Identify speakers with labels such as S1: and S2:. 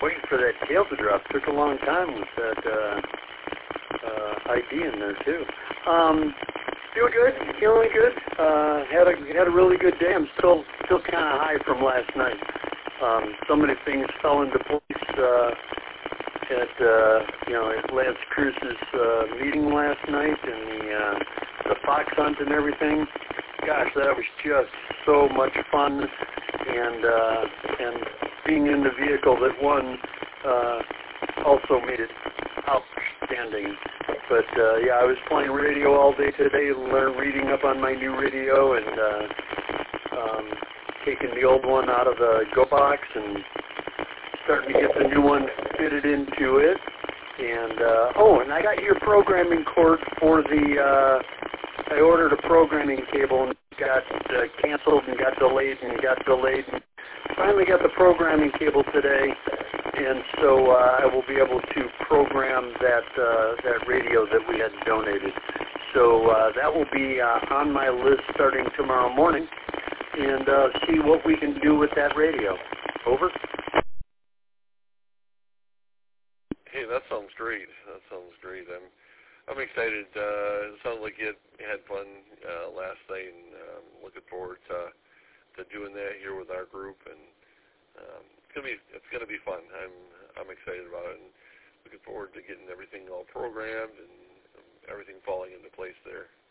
S1: waiting for that tail to drop. Took a long time with that ID in there too. Feeling good. Had a really good day. I'm still kind of high from last night. So many things fell into place at Lance Cruz's meeting last night, and the fox hunt and everything. Gosh, that was just so much fun, and being in the vehicle that won also made it outstanding. But I was playing radio all day today, reading up on my new radio, and taking the old one out of the go box and starting to get the new one fitted into it. And and I got your programming cord for the. I ordered a programming cable and it got canceled and got delayed and got delayed. And finally got the programming cable today, and so I will be able to program that radio that we had donated. So that will be on my list starting tomorrow morning, and see what we can do with that radio. Over.
S2: Hey, that sounds great. I'm excited. It sounds like you had fun last night, and looking forward to doing that here with our group, and it's gonna be fun. I'm excited about it, and looking forward to getting everything all programmed and everything falling into place there.